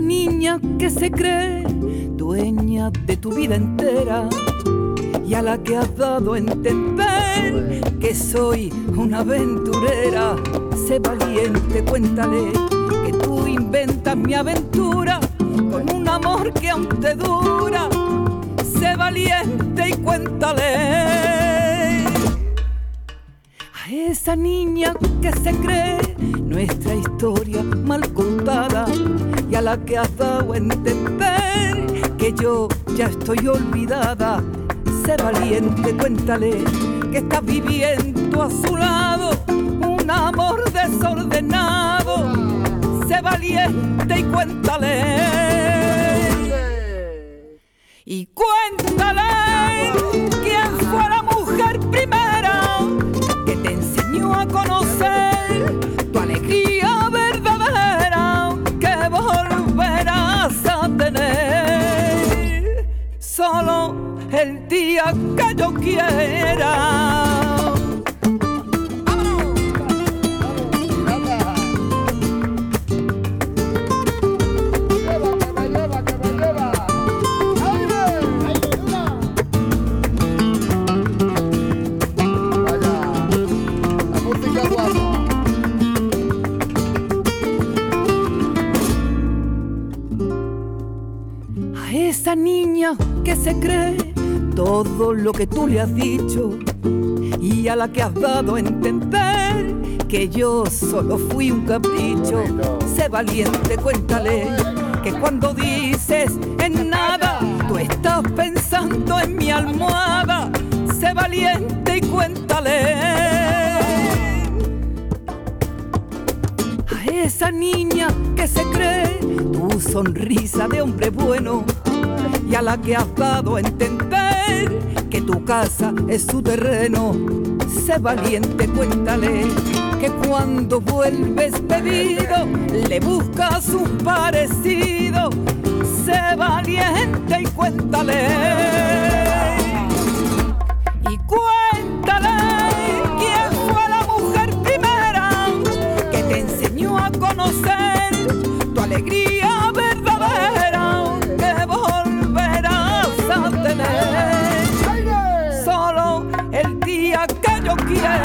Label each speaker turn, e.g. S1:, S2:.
S1: niña que se cree dueña de tu vida entera y a la que has dado a entender que soy una aventurera. Sé valiente, cuéntale que tú inventas mi aventura con un amor que aún te dura. Sé valiente y cuéntale a esa niña que se cree nuestra historia mal contada y a la que has dado a entender que yo ya estoy olvidada. Sé valiente, cuéntale que estás viviendo a su lado un amor desordenado. Sé valiente y cuéntale. Y cuéntale quién fue la mujer primera que te enseñó a conocer tu alegría verdadera, que volverás a tener solo el día que yo quiera. A esa niña que se cree todo lo que tú le has dicho y a la que has dado a entender que yo solo fui un capricho. Sé valiente, cuéntale que cuando dices en nada tú estás pensando en mi almohada. Sé valiente y cuéntale a esa niña que se cree tu sonrisa de hombre bueno y a la que has dado a entender que tu casa es su terreno. Sé valiente, cuéntale que cuando vuelves bebido le buscas un parecido. Sé valiente y cuéntale.